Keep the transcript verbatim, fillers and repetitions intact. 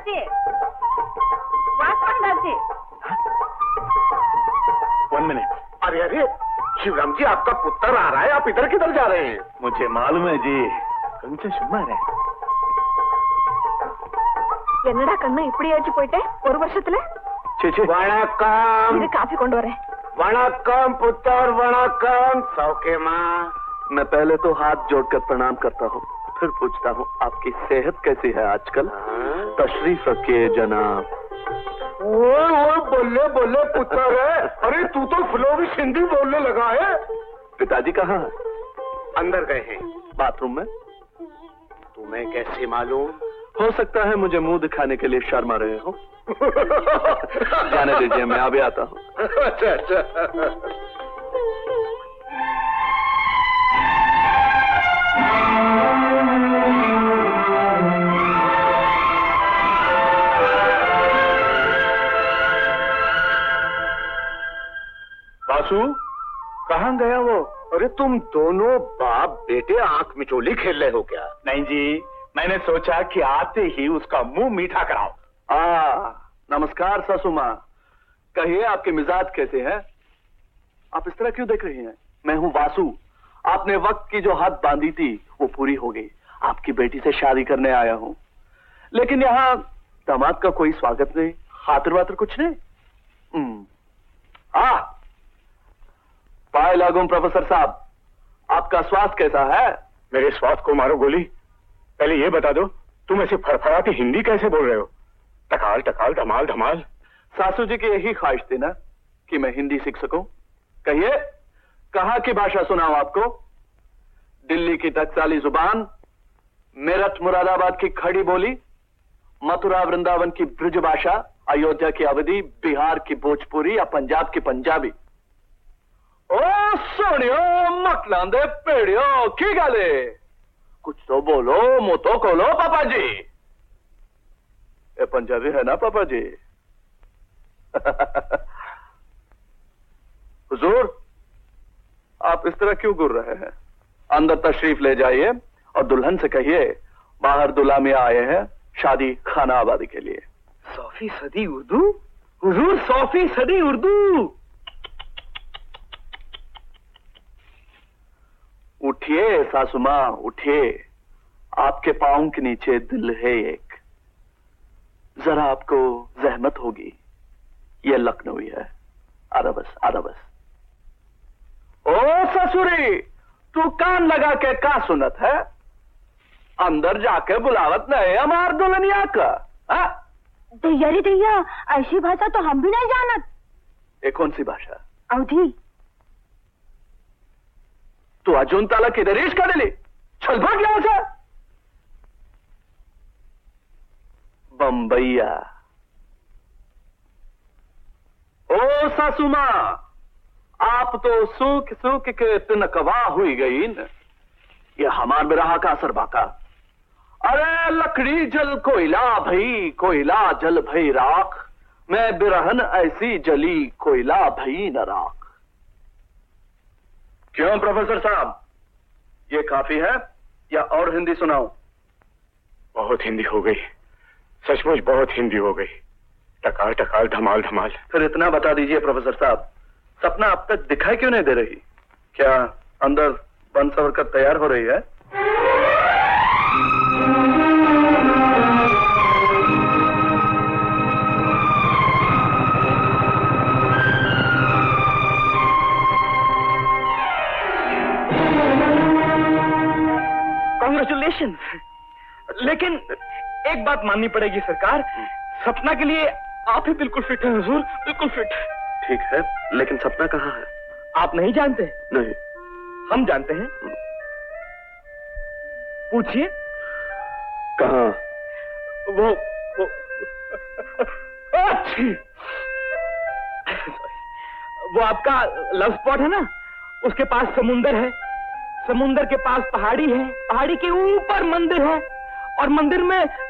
दादी, वासवान दादी। One minute. अरे अरे शिवराम जी, आपका पुत्र आ रहा है, आप इधर किधर जा रहे हैं? मुझे मालूम है जी, கொஞ்சம் சும்மா இரு. என்னடா கண்ணா இப்படி ஆச்சு போயிட்டே ஒரு வருஷத்துல? वणकम। இது காஃபி கொண்டு வரேன். वणकम पुत्र, वणकम। सौखे माँ। मैं पहले तो हाथ जोड़कर प्रणाम करता हूँ, फिर पूछता हूँ आपकी सेहत कैसी है आजकल? तशरीफ रखिए जनाब। ओए ओए बोले बोले पुत्र है। अरे तू तो फ्लोविश हिंदी बोलने लगा है। पिताजी कहाँ है? अंदर गए हैं। बाथरूम में? तुम्हें कैसे मालूम? हो सकता है मुझे मुंह दिखाने के लिए शर्मा रहे हो। जाने दीजिए, मैं अभी आता हूँ। अच्छा अच्छा। वासु, कहाँ गया वो? अरे तुम दोनों बाप बेटे आंख मिचोली खेल रहे हो क्या? नहीं जी, मैंने सोचा कि आते ही उसका मुंह मीठा कराओ। आ, नमस्कार सासू माँ, कहिए आपके मिजाज कैसे हैं? आप इस तरह क्यों देख रही हैं? मैं हूँ वासु। आपने वक्त की जो हद बांधी थी वो पूरी हो गई। आपकी बेटी से शादी करने आया हूँ, लेकिन यहाँ दामाद का कोई स्वागत नहीं, खातिर वातिर कुछ नहीं। आ पाए लागूं प्रोफेसर साहब, आपका स्वास्थ्य कैसा है? मेरे स्वास्थ्य को मारो गोली। पहले ये बता दो, तुम ऐसे फड़फड़ाती हिंदी कैसे बोल रहे हो? टकाल टकाल धमाल धमाल। सासू जी की यही ख्वाहिश थी ना कि मैं हिंदी सीख सकूं। कहिए, कहाँ की भाषा सुनाऊं आपको? दिल्ली की टकसाली जुबान, मेरठ मुरादाबाद की खड़ी बोली, मथुरा वृंदावन की ब्रज भाषा, अयोध्या की अवधी, बिहार की भोजपुरी या पंजाब की पंजाबी। ओ सोनियो मकलांदे पेड़ियो की गाले, कुछ तो बोलो, मुंह तो खोलो पापा जी। ये पंजाबी है ना पापा जी? हुजूर, आप इस तरह क्यों घूर रहे हैं? अंदर तशरीफ ले जाइए और दुल्हन से कहिए बाहर दुल्हा मियां आए हैं शादी खाना आबादी के लिए। सौ फीसदी उर्दू? हुजूर, सौ फीसदी उर्दू। उठिए सासू मां, उठिए। आपके पांव के नीचे दिल है एक, जरा आपको जहमत होगी। ये लखनवी है। आधा बस, आधा बस। ओ ससुरी, तू कान लगा के का सुनत है? अंदर जाके बुलावत नहीं हमार दुल्हनिया का। दैया रे दैया, ऐसी भाषा तो हम भी नहीं जानत। ये कौन सी भाषा? अवधी। तू अजून ताला किधर का दिली? चल भाग यहां से। बम्बैया। ओ सासू मां, आप तो सूख सूख के तिनकवा हुई गई न। ये हमार बिरहा का असर बाका। अरे लकड़ी जल कोयला भई, कोयला जल भई राख, मैं बिरहन ऐसी जली, कोयला भई न राख। क्यों प्रोफेसर साहब, ये काफी है या और हिंदी सुनाऊं? बहुत हिंदी हो गई, सचमुच बहुत हिंदी हो गई। टकाल टकाल धमाल धमाल। फिर इतना बता दीजिए प्रोफेसर साहब, सपना अब तक दिखाई क्यों नहीं दे रही? क्या अंदर बन सवर कर तैयार हो रही है? कांग्रेचुलेशन। लेकिन एक बात माननी पड़ेगी सरकार, सपना के लिए आप ही बिल्कुल फिट हैं हुजूर, बिल्कुल फिट। ठीक है, लेकिन सपना कहाँ है? आप नहीं जानते? नहीं। हम जानते हैं। पूछिए। कहाँ? वो वो वो आपका लव स्पॉट है ना, उसके पास समुंदर है, समुंदर के पास पहाड़ी है, पहाड़ी के ऊपर मंदिर है, और मंदिर में